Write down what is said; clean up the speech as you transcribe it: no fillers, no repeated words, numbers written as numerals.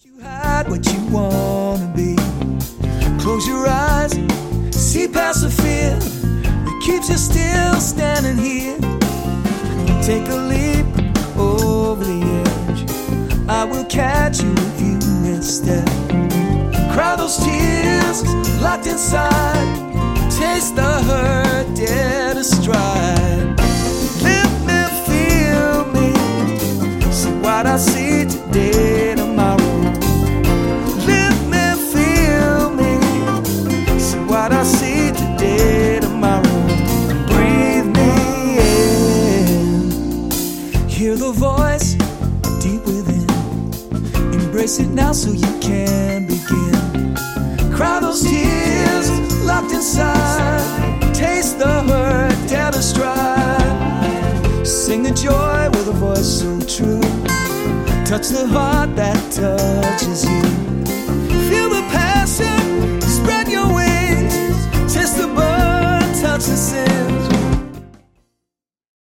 You hide what you wanna be. Close your eyes, see past the fear that keeps you still standing here. Take a leap over the edge. I will catch you if you misstep. Cry those tears locked inside. Taste the hurt, dare to stride. Let me feel me. See what I see today, tomorrow. Let me feel me. See what I see today, tomorrow. Breathe me in. Hear the voice deep within. Embrace it now so you can begin. Cry those tears locked inside. Taste the hurt, dare to stride. Sing the joy with a voice so true. Touch the heart that touches you.